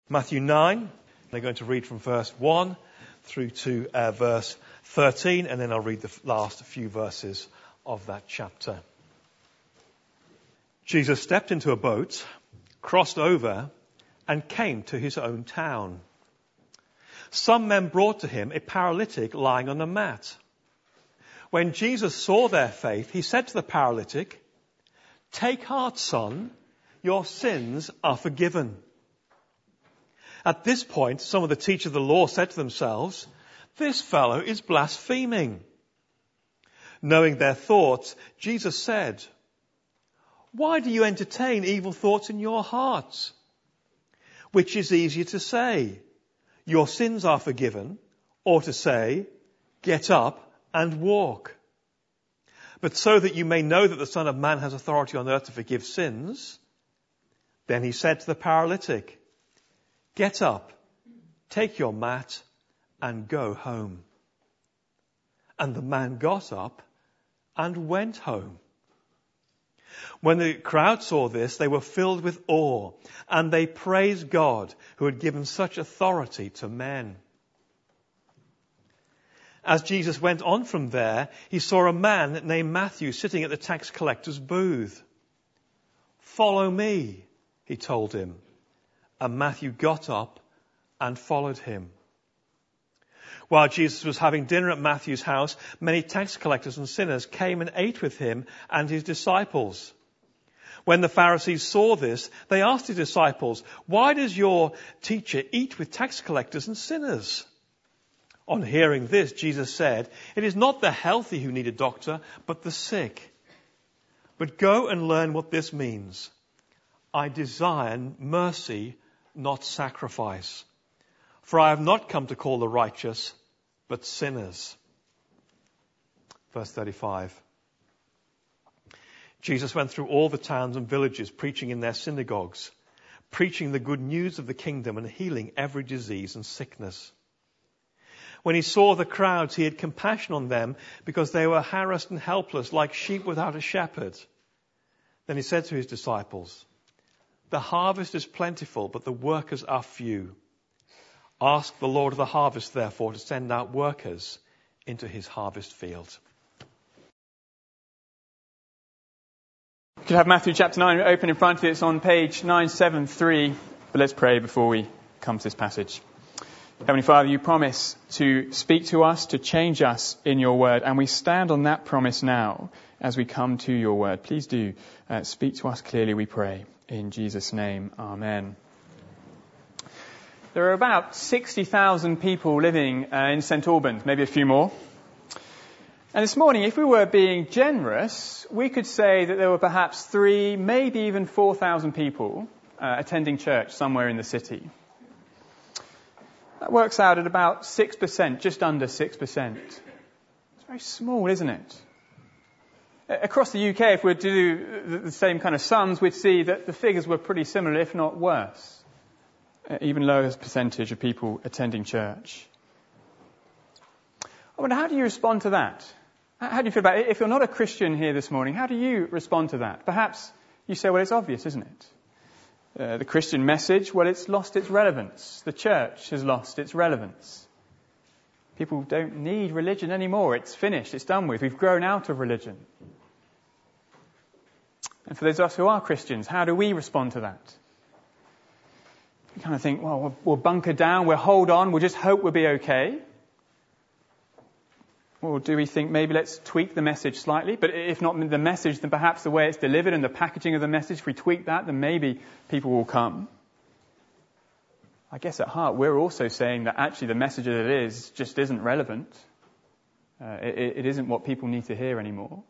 Matthew 9. They're going to read from verse 1 through to verse 13, and then I'll read the last few verses of that chapter. Jesus stepped into a boat, crossed over, and came to his own town. Some men brought to him a paralytic lying on a mat. When Jesus saw their faith, he said to the paralytic, "Take heart, son, your sins are forgiven." At this point, some of the teachers of the law said to themselves, "This fellow is blaspheming." Knowing their thoughts, Jesus said, "Why do you entertain evil thoughts in your hearts? Which is easier to say, 'Your sins are forgiven,' or to say, 'Get up and walk'? But so that you may know that the Son of Man has authority on earth to forgive sins." Then he said to the paralytic, "Get up, take your mat, and go home." And the man got up and went home. When the crowd saw this, they were filled with awe, and they praised God who had given such authority to men. As Jesus went on from there, he saw a man named Matthew sitting at the tax collector's booth. "Follow me," he told him. And Matthew got up and followed him. While Jesus was having dinner at Matthew's house, many tax collectors and sinners came and ate with him and his disciples. When the Pharisees saw this, they asked his disciples, "Why does your teacher eat with tax collectors and sinners?" On hearing this, Jesus said, "It is not the healthy who need a doctor, but the sick. But go and learn what this means. I desire mercy, not sacrifice. For I have not come to call the righteous, but sinners." Verse 35. Jesus went through all the towns and villages, preaching in their synagogues, preaching the good news of the kingdom and healing every disease and sickness. When he saw the crowds, he had compassion on them because they were harassed and helpless like sheep without a shepherd. Then he said to his disciples, "The harvest is plentiful, but the workers are few. Ask the Lord of the harvest, therefore, to send out workers into his harvest field." You can have Matthew chapter 9 open in front of you. It's on page 973. But let's pray before we come to this passage. Heavenly Father, you promise to speak to us, to change us in your word, and we stand on that promise now as we come to your word. Please do speak to us clearly, we pray. In Jesus' name, amen. There are about 60,000 people living in St Albans, maybe a few more. And this morning, if we were being generous, we could say that there were perhaps 3, maybe even 4,000 people attending church somewhere in the city. That works out at about 6%, just under 6%. It's very small, isn't it? Across the UK, if we were to do the same kind of sums, we'd see that the figures were pretty similar, if not worse. Even lower percentage of people attending church. I wonder, how do you respond to that? How do you feel about it? If you're not a Christian here this morning, how do you respond to that? Perhaps you say, well, it's obvious, isn't it? The Christian message, well, it's lost its relevance. The church has lost its relevance. People don't need religion anymore. It's finished. It's done with. We've grown out of religion. And for those of us who are Christians, how do we respond to that? We kind of think, well, we'll bunker down, we'll hold on, we'll just hope we'll be okay. Or do we think maybe let's tweak the message slightly? But if not the message, then perhaps the way it's delivered and the packaging of the message, if we tweak that, then maybe people will come. I guess at heart, we're also saying that actually the message as it is just isn't relevant. It isn't what people need to hear anymore.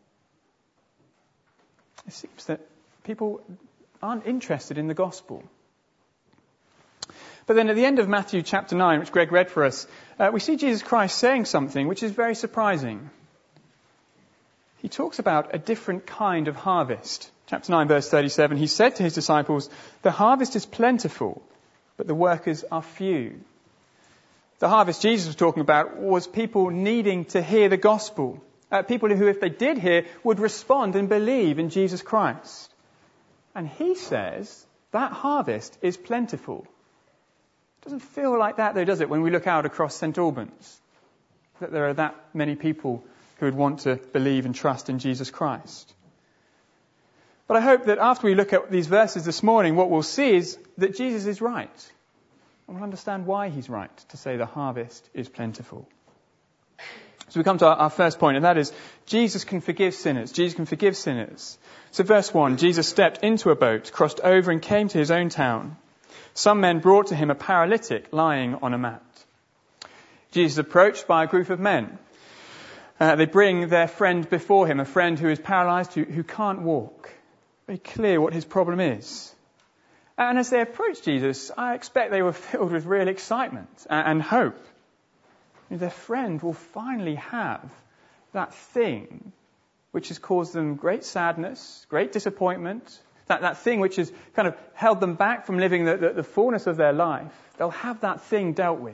It seems that people aren't interested in the gospel. But then at the end of Matthew chapter 9, which Greg read for us, we see Jesus Christ saying something which is very surprising. He talks about a different kind of harvest. Chapter 9, verse 37, he said to his disciples, "The harvest is plentiful, but the workers are few." The harvest Jesus was talking about was people needing to hear the gospel. People who, if they did hear, would respond and believe in Jesus Christ. And he says that harvest is plentiful. It doesn't feel like that, though, does it, when we look out across St. Albans, that there are that many people who would want to believe and trust in Jesus Christ. But I hope that after we look at these verses this morning, what we'll see is that Jesus is right. And we'll understand why he's right to say the harvest is plentiful. So we come to our first point, and that is Jesus can forgive sinners. Jesus can forgive sinners. So verse 1, Jesus stepped into a boat, crossed over and came to his own town. Some men brought to him a paralytic lying on a mat. Jesus is approached by a group of men. They bring their friend before him, a friend who is paralyzed, who can't walk. Very clear what his problem is. And as they approach Jesus, I expect they were filled with real excitement and hope. Their friend will finally have that thing which has caused them great sadness, great disappointment, that thing which has kind of held them back from living the fullness of their life. They'll have that thing dealt with.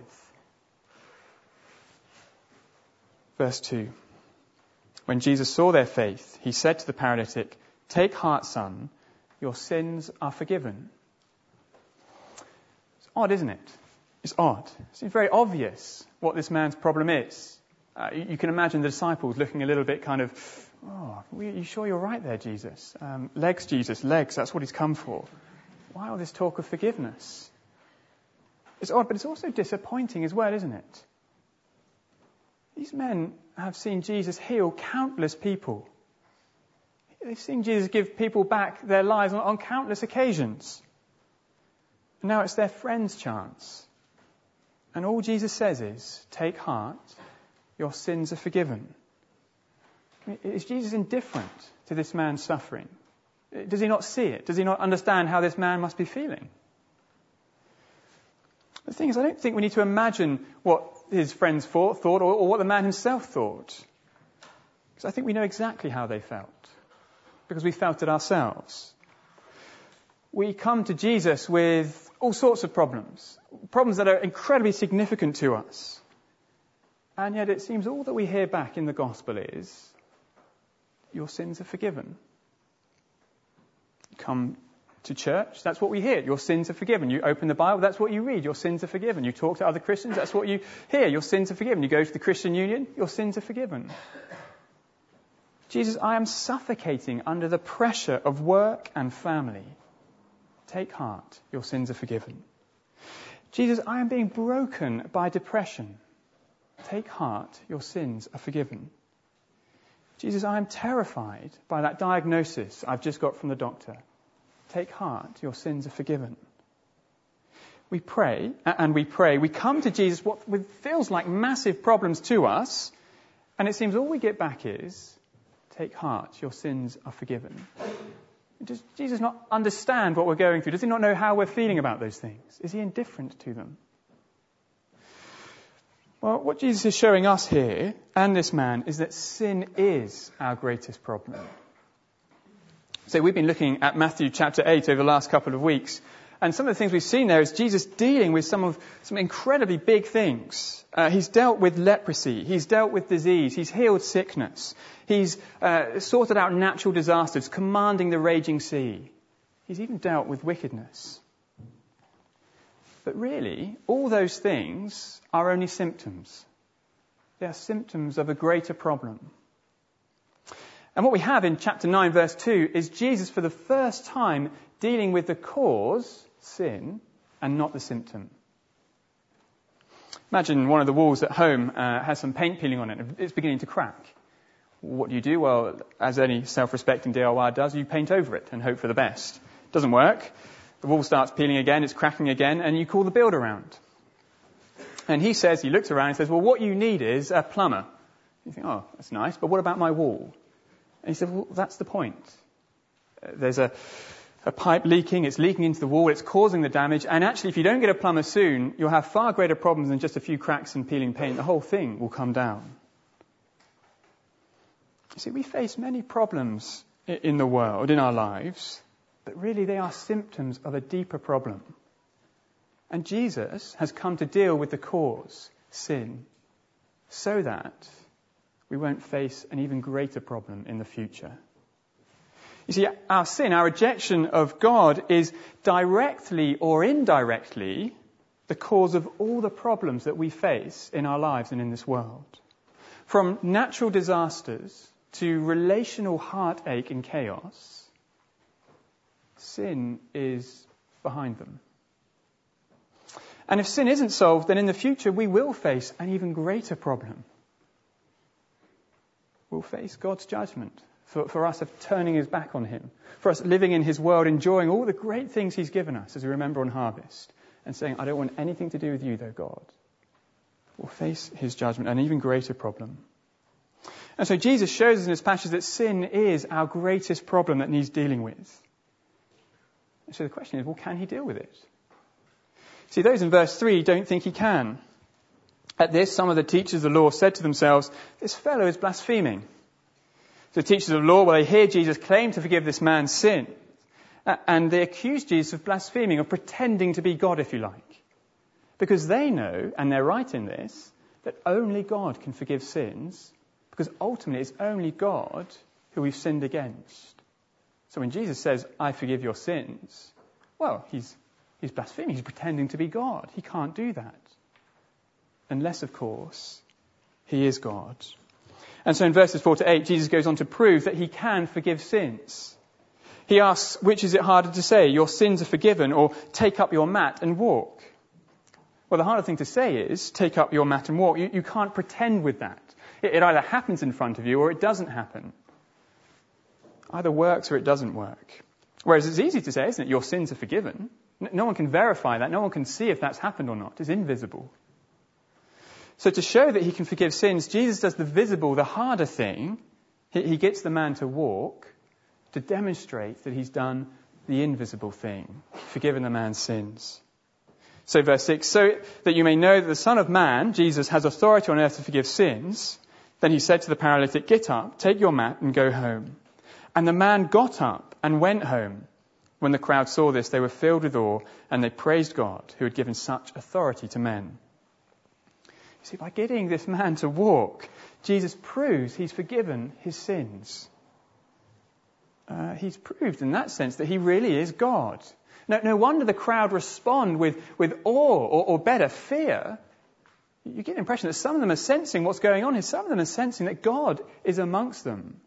Verse 2. When Jesus saw their faith, he said to the paralytic, "Take heart, son, your sins are forgiven." It's odd, isn't it? It's odd. It seems very obvious what this man's problem is. You can imagine the disciples looking a little bit kind of, are you sure you're right there, Jesus? Legs, Jesus, legs, that's what he's come for. Why all this talk of forgiveness? It's odd, but it's also disappointing as well, isn't it? These men have seen Jesus heal countless people. They've seen Jesus give people back their lives on countless occasions. And now it's their friend's chance. And all Jesus says is, take heart, your sins are forgiven. Is Jesus indifferent to this man's suffering? Does he not see it? Does he not understand how this man must be feeling? The thing is, I don't think we need to imagine what his friends thought or what the man himself thought. Because I think we know exactly how they felt. Because we felt it ourselves. We come to Jesus with all sorts of problems that are incredibly significant to us. And yet it seems all that we hear back in the gospel is, your sins are forgiven. You come to church, that's what we hear. Your sins are forgiven. You open the Bible, that's what you read. Your sins are forgiven. You talk to other Christians, that's what you hear. Your sins are forgiven. You go to the Christian Union, your sins are forgiven. Jesus, I am suffocating under the pressure of work and family. Take heart, your sins are forgiven. Jesus, I am being broken by depression. Take heart, your sins are forgiven. Jesus, I am terrified by that diagnosis I've just got from the doctor. Take heart, your sins are forgiven. We pray, and we pray. We come to Jesus with feels like massive problems to us, and it seems all we get back is, take heart, your sins are forgiven. Does Jesus not understand what we're going through? Does he not know how we're feeling about those things? Is he indifferent to them? Well, what Jesus is showing us here, and this man, is that sin is our greatest problem. So we've been looking at Matthew chapter 8 over the last couple of weeks, and some of the things we've seen there is Jesus dealing with some incredibly big things. He's dealt with leprosy, he's dealt with disease, he's healed sickness, he's sorted out natural disasters, commanding the raging sea. He's even dealt with wickedness. But really, all those things are only symptoms. They are symptoms of a greater problem. And what we have in chapter 9, verse 2, is Jesus for the first time dealing with the cause, sin, and not the symptom. Imagine one of the walls at home has some paint peeling on it and it's beginning to crack. What do? Well, as any self-respecting DIY does, you paint over it and hope for the best. Doesn't work. The wall starts peeling again, it's cracking again, and you call the builder around. And he looks around and says, well, what you need is a plumber. You think, oh, that's nice, but what about my wall? And he said, well, that's the point. There's a pipe leaking, it's leaking into the wall, it's causing the damage, and actually if you don't get a plumber soon, you'll have far greater problems than just a few cracks and peeling paint. The whole thing will come down. You see, we face many problems in the world, in our lives, but really they are symptoms of a deeper problem. And Jesus has come to deal with the cause, sin, so that we won't face an even greater problem in the future. You see, our sin, our rejection of God is directly or indirectly the cause of all the problems that we face in our lives and in this world. From natural disasters to relational heartache and chaos, sin is behind them. And if sin isn't solved, then in the future we will face an even greater problem. We'll face God's judgment for us of turning his back on him, for us living in his world, enjoying all the great things he's given us, as we remember on Harvest, and saying, I don't want anything to do with you, though, God. We'll face his judgment, an even greater problem. And so Jesus shows us in this passage that sin is our greatest problem that needs dealing with. And so the question is, well, can he deal with it? See, those in verse 3 don't think he can. At this, some of the teachers of the law said to themselves, this fellow is blaspheming. So the teachers of the law, they hear Jesus claim to forgive this man's sin. And they accuse Jesus of blaspheming, of pretending to be God, if you like. Because they know, and they're right in this, that only God can forgive sins. Because ultimately it's only God who we've sinned against. So when Jesus says, I forgive your sins, well, he's blaspheming. He's pretending to be God. He can't do that. Unless, of course, he is God. And so in verses 4 to 8, Jesus goes on to prove that he can forgive sins. He asks, which is it harder to say, your sins are forgiven, or take up your mat and walk? Well, the harder thing to say is, take up your mat and walk. You can't pretend with that. It either happens in front of you or it doesn't happen. Either works or it doesn't work. Whereas it's easy to say, isn't it? Your sins are forgiven. No one can verify that. No one can see if that's happened or not. It's invisible. So to show that he can forgive sins, Jesus does the visible, the harder thing. He gets the man to walk to demonstrate that he's done the invisible thing, forgiven the man's sins. So verse 6, so that you may know that the Son of Man, Jesus, has authority on earth to forgive sins, then he said to the paralytic, get up, take your mat and go home. And the man got up and went home. When the crowd saw this, they were filled with awe, and they praised God, who had given such authority to men. You see, by getting this man to walk, Jesus proves he's forgiven his sins. He's proved in that sense that he really is God. No wonder the crowd respond with awe, or better, fear. You get the impression that some of them are sensing what's going on here. Some of them are sensing that God is amongst them.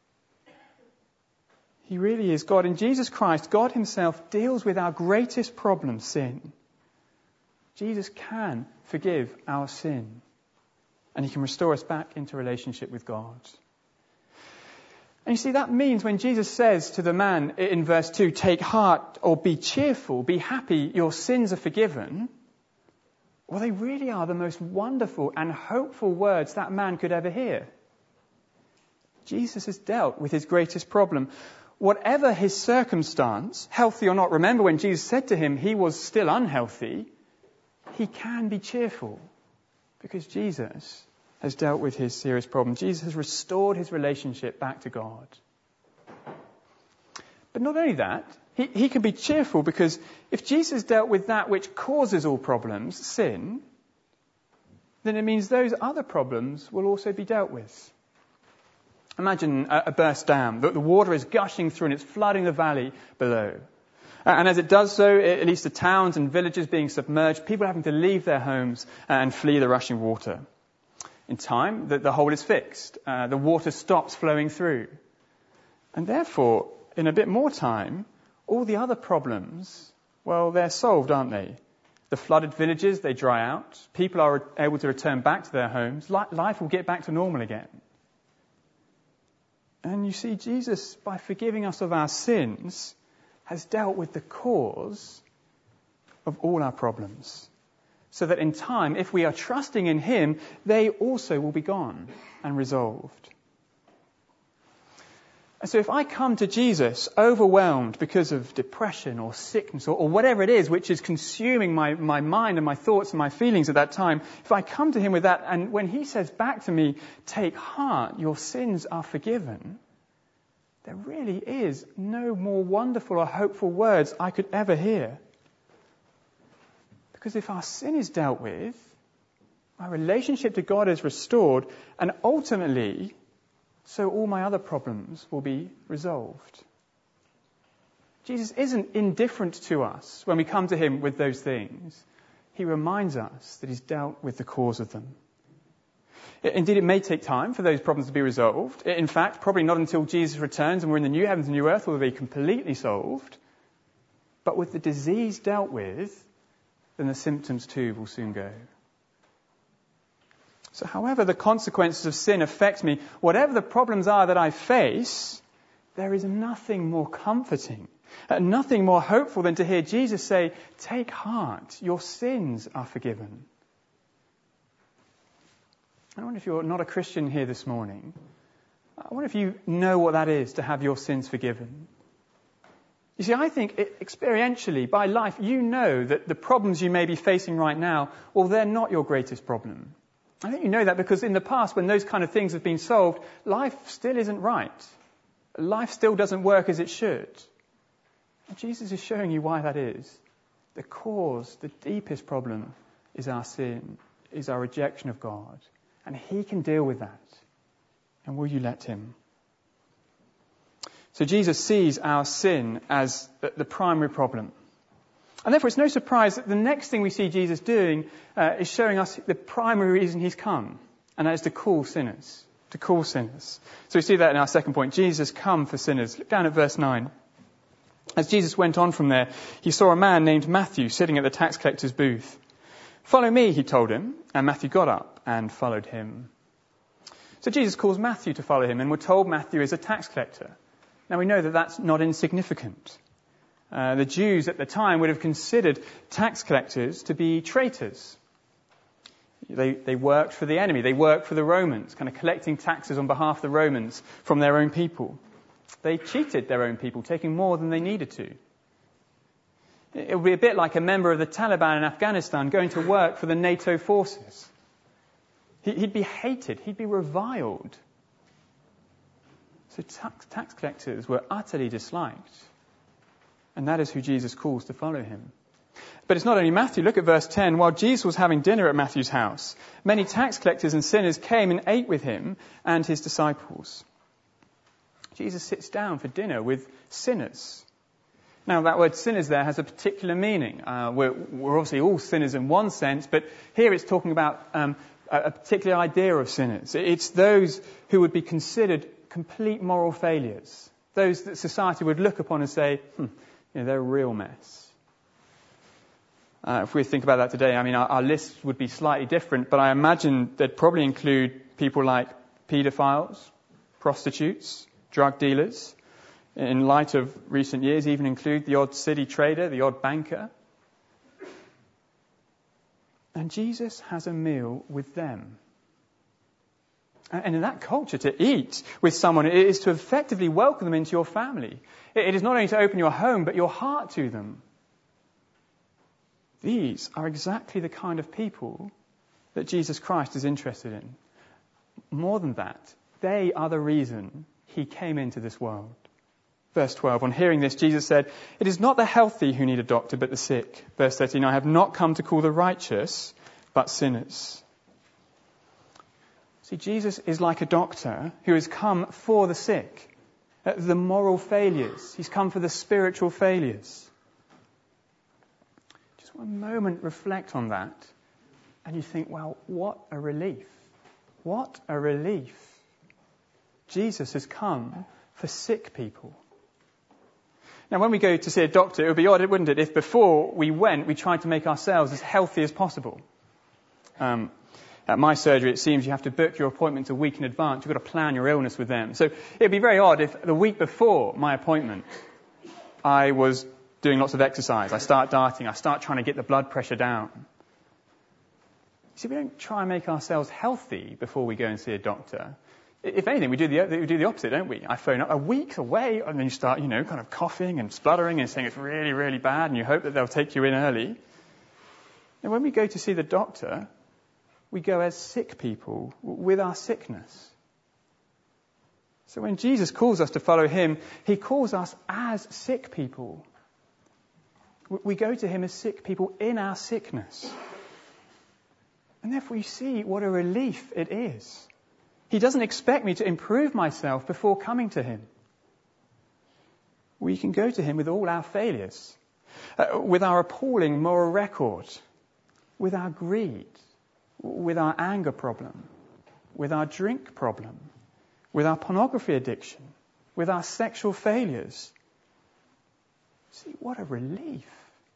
He really is God. In Jesus Christ, God himself deals with our greatest problem, sin. Jesus can forgive our sin. And he can restore us back into relationship with God. And you see, that means when Jesus says to the man in verse 2, take heart or be cheerful, be happy, your sins are forgiven. Well, they really are the most wonderful and hopeful words that man could ever hear. Jesus has dealt with his greatest problem. Whatever his circumstance, healthy or not, remember when Jesus said to him he was still unhealthy, he can be cheerful because Jesus has dealt with his serious problem. Jesus has restored his relationship back to God. But not only that, he can be cheerful because if Jesus dealt with that which causes all problems, sin, then it means those other problems will also be dealt with. Imagine a burst dam. The water is gushing through and it's flooding the valley below. And as it does so, it leads to towns and villages being submerged, people having to leave their homes and flee the rushing water. In time, the hole is fixed. The water stops flowing through. And therefore, in a bit more time, all the other problems, well, they're solved, aren't they? The flooded villages, they dry out. People are able to return back to their homes. Life will get back to normal again. And you see, Jesus, by forgiving us of our sins, has dealt with the cause of all our problems. So that in time, if we are trusting in him, they also will be gone and resolved. And so if I come to Jesus overwhelmed because of depression or sickness or whatever it is which is consuming my mind and my thoughts and my feelings at that time, if I come to him with that, and when he says back to me, take heart, your sins are forgiven, there really is no more wonderful or hopeful words I could ever hear. Because if our sin is dealt with, my relationship to God is restored, and ultimately, so all my other problems will be resolved. Jesus isn't indifferent to us when we come to him with those things. he reminds us that he's dealt with the cause of them. Indeed, it may take time for those problems to be resolved. In fact, probably not until Jesus returns and we're in the new heavens and new earth will they be completely solved. But with the disease dealt with, then the symptoms too will soon go. So however the consequences of sin affect me, whatever the problems are that I face, there is nothing more comforting, nothing more hopeful than to hear Jesus say, "Take heart, your sins are forgiven." I wonder if you're not a Christian here this morning. I wonder if you know what that is to have your sins forgiven. You see, I think experientially, by life, you know that the problems you may be facing right now, well, they're not your greatest problem. I think you know that because in the past, when those kind of things have been solved, life still isn't right. Life still doesn't work as it should. And Jesus is showing you why that is. The cause, the deepest problem is our sin, is our rejection of God. And he can deal with that. And will you let him? So Jesus sees our sin as the primary problem. And therefore it's no surprise that the next thing we see Jesus doing is showing us the primary reason he's come. And that is to call sinners. To call sinners. So we see that in our second point. Jesus come for sinners. Look down at verse 9. As Jesus went on from there, he saw a man named Matthew sitting at the tax collector's booth. "Follow me," he told him, and Matthew got up and followed him. So Jesus calls Matthew to follow him, and we're told Matthew is a tax collector. Now we know that that's not insignificant. The Jews at the time would have considered tax collectors to be traitors. They worked for the enemy, they worked for the Romans, kind of collecting taxes on behalf of the Romans from their own people. They cheated their own people, taking more than they needed to. It would be a bit like a member of the Taliban in Afghanistan going to work for the NATO forces. He'd be hated. He'd be reviled. So tax collectors were utterly disliked. And that is who Jesus calls to follow him. But it's not only Matthew. Look at verse 10. While Jesus was having dinner at Matthew's house, many tax collectors and sinners came and ate with him and his disciples. Jesus sits down for dinner with sinners. Now, that word sinners there has a particular meaning. We're obviously all sinners in one sense, but here it's talking about a particular idea of sinners. It's those who would be considered complete moral failures. Those that society would look upon and say, they're a real mess. If we think about that today, I mean, our list would be slightly different, but I imagine they'd probably include people like paedophiles, prostitutes, drug dealers. In light of recent years, even include the odd city trader, the odd banker. And Jesus has a meal with them. And in that culture, to eat with someone is to effectively welcome them into your family. It is not only to open your home, but your heart to them. These are exactly the kind of people that Jesus Christ is interested in. More than that, they are the reason he came into this world. Verse 12, on hearing this, Jesus said, "It is not the healthy who need a doctor, but the sick." Verse 13, "I have not come to call the righteous, but sinners." See, Jesus is like a doctor who has come for the sick, the moral failures. He's come for the spiritual failures. Just one moment, reflect on that, and you think, well, what a relief. What a relief. Jesus has come for sick people. Now, when we go to see a doctor, it would be odd, wouldn't it, if before we went, we tried to make ourselves as healthy as possible. At my surgery, it seems you have to book your appointments a week in advance. You've got to plan your illness with them. So it would be very odd if the week before my appointment, I was doing lots of exercise. I start dieting. I start trying to get the blood pressure down. See, we don't try and make ourselves healthy before we go and see a doctor. If anything, we do the opposite, don't we? I phone up a week away, and then you start, kind of coughing and spluttering and saying it's really, really bad, and you hope that they'll take you in early. And when we go to see the doctor, we go as sick people with our sickness. So when Jesus calls us to follow him, he calls us as sick people. We go to him as sick people in our sickness. And therefore you see what a relief it is. He doesn't expect me to improve myself before coming to him. We can go to him with all our failures, with our appalling moral record, with our greed, with our anger problem, with our drink problem, with our pornography addiction, with our sexual failures. See, what a relief.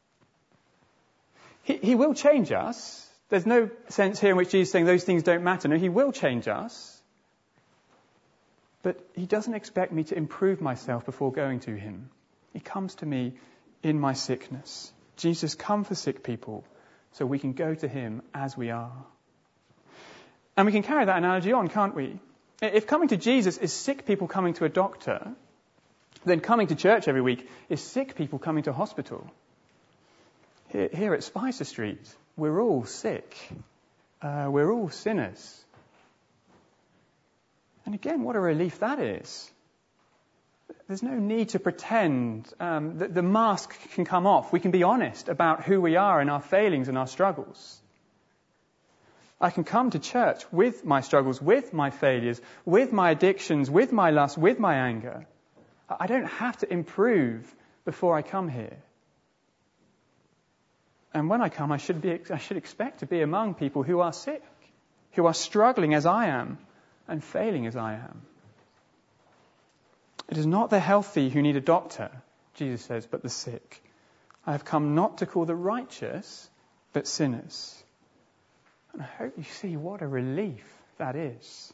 He will change us. There's no sense here in which Jesus is saying those things don't matter. No, he will change us. But he doesn't expect me to improve myself before going to him. He comes to me in my sickness. Jesus, come for sick people so we can go to him as we are. And we can carry that analogy on, can't we? If coming to Jesus is sick people coming to a doctor, then coming to church every week is sick people coming to hospital. Here at Spicer Street, we're all sick. We're all sinners. And again, what a relief that is. There's no need to pretend that the mask can come off. We can be honest about who we are and our failings and our struggles. I can come to church with my struggles, with my failures, with my addictions, with my lust, with my anger. I don't have to improve before I come here. And when I come, I should expect to be among people who are sick, who are struggling as I am and failing as I am. It is not the healthy who need a doctor, Jesus says, but the sick. I have come not to call the righteous, but sinners. And I hope you see what a relief that is.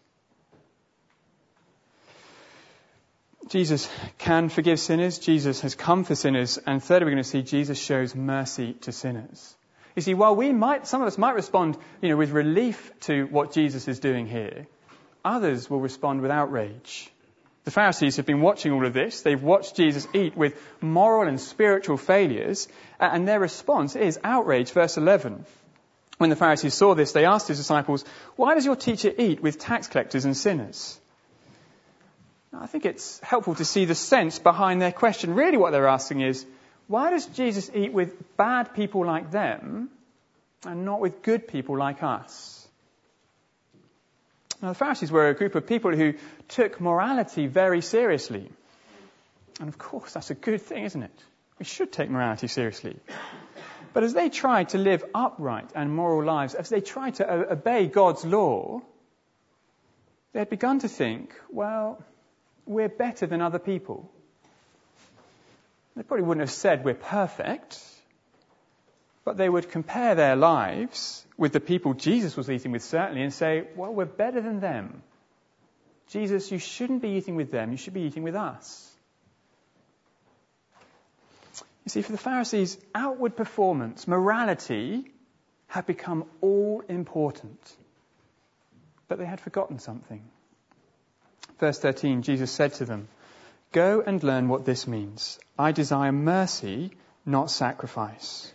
Jesus can forgive sinners. Jesus has come for sinners. And thirdly, we're going to see Jesus shows mercy to sinners. You see, while some of us might respond, with relief to what Jesus is doing here, others will respond with outrage. The Pharisees have been watching all of this. They've watched Jesus eat with moral and spiritual failures, and their response is outrage. Verse 11. When the Pharisees saw this, they asked his disciples, "Why does your teacher eat with tax collectors and sinners?" Now, I think it's helpful to see the sense behind their question. Really what they're asking is, why does Jesus eat with bad people like them and not with good people like us? Now, the Pharisees were a group of people who took morality very seriously. And of course, that's a good thing, isn't it? We should take morality seriously. But as they tried to live upright and moral lives, as they tried to obey God's law, they had begun to think, well, we're better than other people. They probably wouldn't have said we're perfect, but they would compare their lives with the people Jesus was eating with, certainly, and say, well, we're better than them. Jesus, you shouldn't be eating with them, you should be eating with us. You see, for the Pharisees, outward performance, morality, had become all important. But they had forgotten something. Verse 13, Jesus said to them, "Go and learn what this means. I desire mercy, not sacrifice."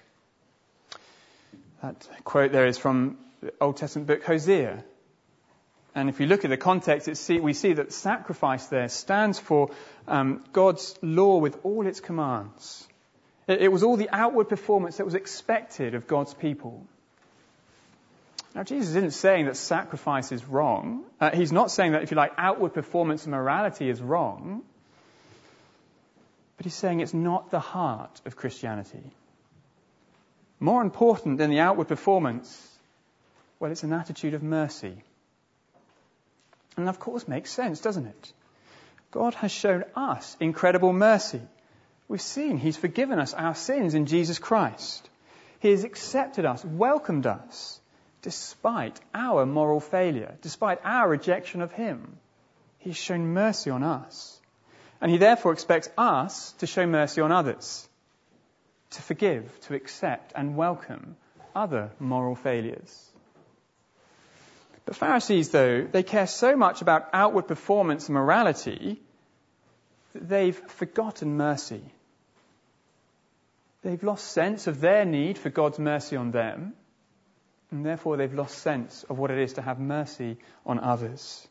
That quote there is from the Old Testament book Hosea. And if you look at the context, we see that sacrifice there stands for God's law with all its commands. It was all the outward performance that was expected of God's people. Now, Jesus isn't saying that sacrifice is wrong. He's not saying that, if you like, outward performance and morality is wrong. But he's saying it's not the heart of Christianity. More important than the outward performance, well, it's an attitude of mercy. And of course makes sense, doesn't it? God has shown us incredible mercy. We've seen he's forgiven us our sins in Jesus Christ. He has accepted us, welcomed us, despite our moral failure, despite our rejection of him. He's shown mercy on us. And he therefore expects us to show mercy on others, to forgive, to accept and welcome other moral failures. The Pharisees, though, they care so much about outward performance and morality that they've forgotten mercy. They've lost sense of their need for God's mercy on them, and therefore they've lost sense of what it is to have mercy on others.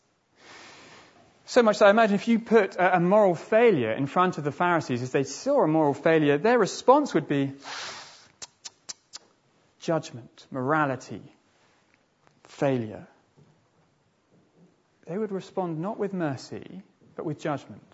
So much that I imagine if you put a moral failure in front of the Pharisees, as they saw a moral failure, their response would be judgment, morality, failure. They would respond not with mercy, but with judgment.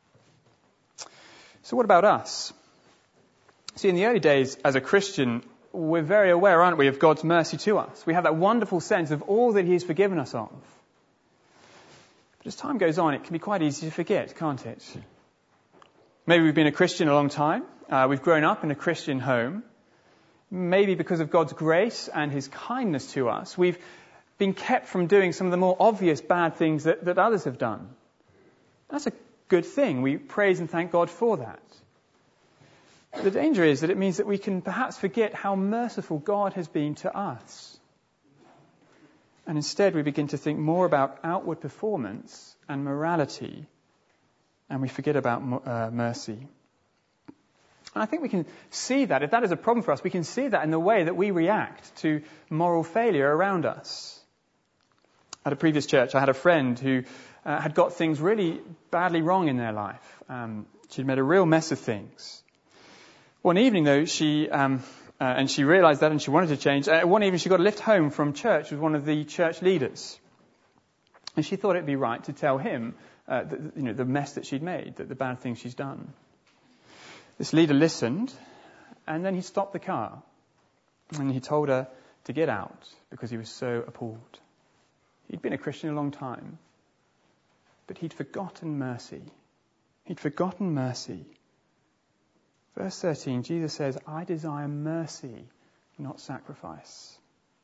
So what about us? See, in the early days, as a Christian, we're very aware, aren't we, of God's mercy to us. We have that wonderful sense of all that He's forgiven us of. But as time goes on, it can be quite easy to forget, can't it? Maybe we've been a Christian a long time. We've grown up in a Christian home. Maybe because of God's grace and His kindness to us, we've been kept from doing some of the more obvious bad things that others have done. That's a good thing. We praise and thank God for that. The danger is that it means that we can perhaps forget how merciful God has been to us. And instead we begin to think more about outward performance and morality, and we forget about mercy. And I think we can see that, if that is a problem for us, we can see that in the way that we react to moral failure around us. At a previous church, I had a friend who had got things really badly wrong in their life. She'd made a real mess of things. One evening, though, she realized that and she wanted to change. One evening, she got a lift home from church with one of the church leaders. And she thought it'd be right to tell him the mess that she'd made, the bad things she's done. This leader listened, and then he stopped the car. And he told her to get out because he was so appalled. He'd been a Christian a long time, but he'd forgotten mercy. He'd forgotten mercy. Verse 13, Jesus says, I desire mercy, not sacrifice.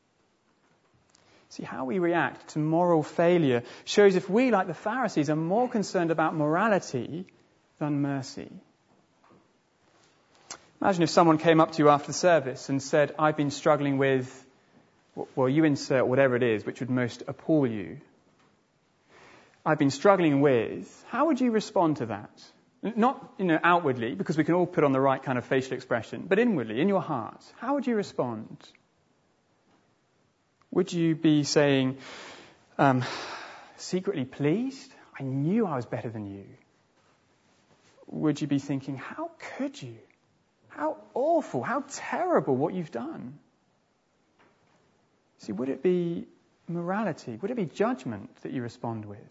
See, how we react to moral failure shows if we, like the Pharisees, are more concerned about morality than mercy. Imagine if someone came up to you after the service and said, I've been struggling with, well, you insert whatever it is which would most appall you. I've been struggling with, how would you respond to that? Not, outwardly, because we can all put on the right kind of facial expression, but inwardly, in your heart. How would you respond? Would you be saying, secretly pleased? I knew I was better than you. Would you be thinking, how could you? How awful, how terrible what you've done? See, would it be morality? Would it be judgment that you respond with?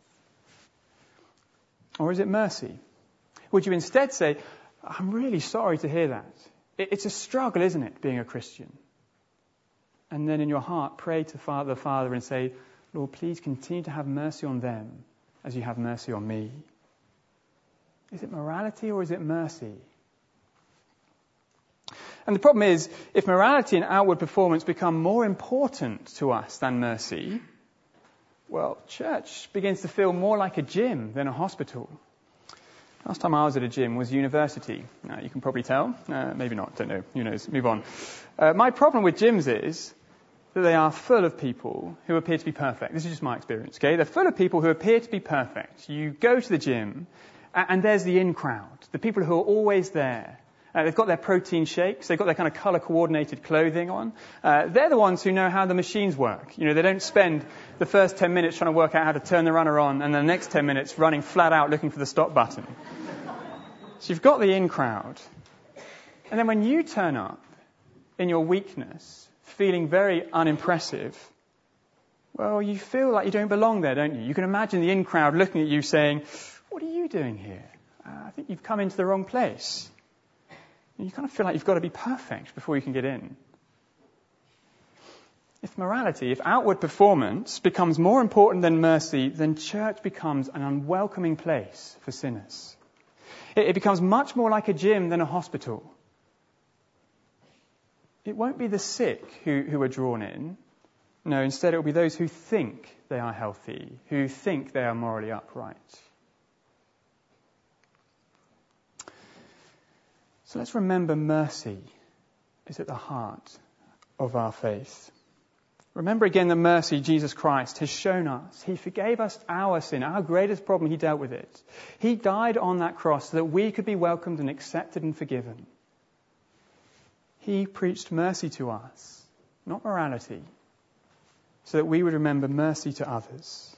Or is it mercy? Would you instead say, I'm really sorry to hear that. It's a struggle, isn't it, being a Christian? And then in your heart, pray to the Father and say, Lord, please continue to have mercy on them as you have mercy on me. Is it morality or is it mercy? And the problem is, if morality and outward performance become more important to us than mercy, well, church begins to feel more like a gym than a hospital. Last time I was at a gym was university. You can probably tell. Maybe not. Don't know. Who knows? Move on. My problem with gyms is that they are full of people who appear to be perfect. This is just my experience, okay? They're full of people who appear to be perfect. You go to the gym, and there's the in crowd. The people who are always there. They've got their protein shakes. They've got their kind of colour-coordinated clothing on. They're the ones who know how the machines work. They don't spend the first 10 minutes trying to work out how to turn the runner on and the next 10 minutes running flat out looking for the stop button. So you've got the in crowd. And then when you turn up in your weakness, feeling very unimpressive, well, you feel like you don't belong there, don't you? You can imagine the in crowd looking at you saying, what are you doing here? I think you've come into the wrong place. And you kind of feel like you've got to be perfect before you can get in. If outward performance becomes more important than mercy, then church becomes an unwelcoming place for sinners. It becomes much more like a gym than a hospital. It won't be the sick who are drawn in. No, instead it will be those who think they are healthy, who think they are morally upright. So let's remember mercy is at the heart of our faith. Remember again the mercy Jesus Christ has shown us. He forgave us our sin, our greatest problem. He dealt with it. He died on that cross so that we could be welcomed and accepted and forgiven. He preached mercy to us, not morality, so that we would remember mercy to others.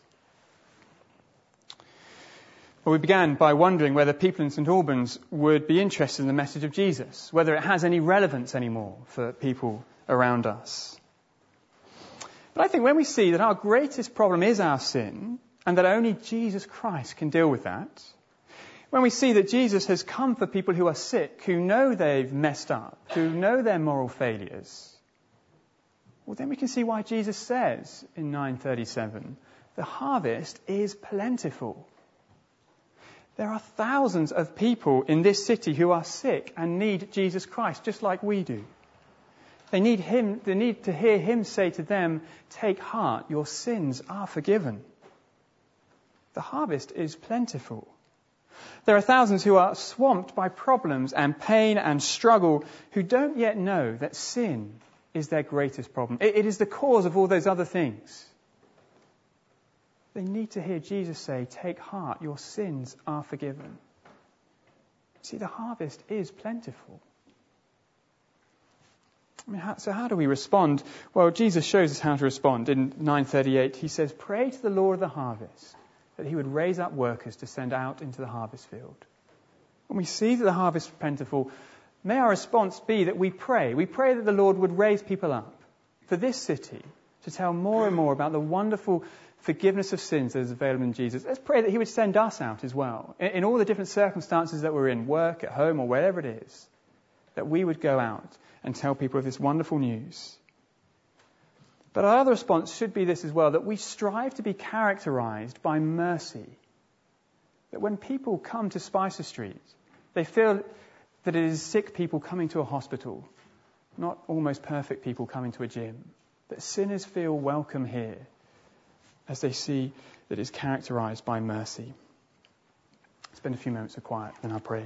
Well, we began by wondering whether people in St. Albans would be interested in the message of Jesus, whether it has any relevance anymore for people around us. But I think when we see that our greatest problem is our sin, and that only Jesus Christ can deal with that, When we see that Jesus has come for people who are sick, who know they've messed up, who know they're moral failures, well, then we can see why Jesus says in 9:37, the harvest is plentiful. There are thousands of people in this city who are sick and need Jesus Christ, just like we do. They need to hear him say to them, take heart, your sins are forgiven. The harvest is plentiful. There are thousands who are swamped by problems and pain and struggle who don't yet know that sin is their greatest problem. It is the cause of all those other things. They need to hear Jesus say, take heart, your sins are forgiven. See, the harvest is plentiful. So how do we respond? Well, Jesus shows us how to respond. In 9:38, he says, pray to the Lord of the harvest, that he would raise up workers to send out into the harvest field. When we see that the harvest is plentiful, may our response be that we pray. We pray that the Lord would raise people up for this city to tell more and more about the wonderful forgiveness of sins that is available in Jesus. Let's pray that he would send us out as well, in all the different circumstances that we're in, work, at home, or wherever it is, that we would go out and tell people of this wonderful news. But our other response should be this as well, that we strive to be characterized by mercy. That when people come to Spicer Street, they feel that it is sick people coming to a hospital, not almost perfect people coming to a gym. That sinners feel welcome here as they see that it is characterized by mercy. Spend a few moments of quiet, then I'll pray.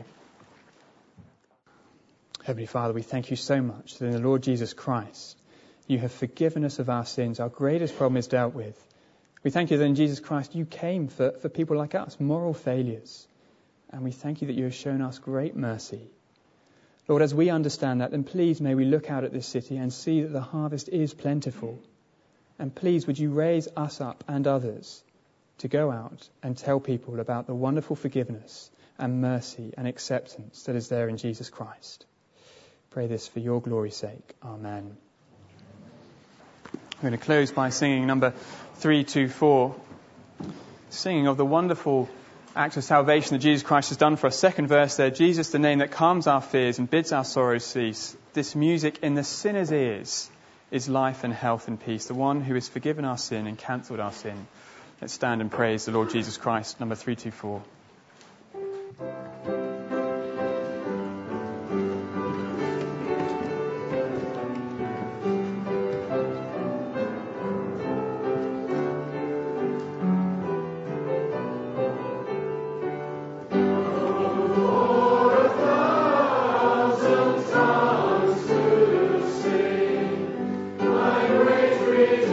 Heavenly Father, we thank you so much that in the Lord Jesus Christ, you have forgiven us of our sins. Our greatest problem is dealt with. We thank you that in Jesus Christ you came for people like us, moral failures. And we thank you that you have shown us great mercy. Lord, as we understand that, then please may we look out at this city and see that the harvest is plentiful. And please would you raise us up and others to go out and tell people about the wonderful forgiveness and mercy and acceptance that is there in Jesus Christ. Pray this for your glory's sake. Amen. We're going to close by singing number 324, singing of the wonderful act of salvation that Jesus Christ has done for us. Second verse there, Jesus, the name that calms our fears and bids our sorrows cease. This music in the sinner's ears is life and health and peace. The one who has forgiven our sin and cancelled our sin. Let's stand and praise the Lord Jesus Christ. Number 324. Praise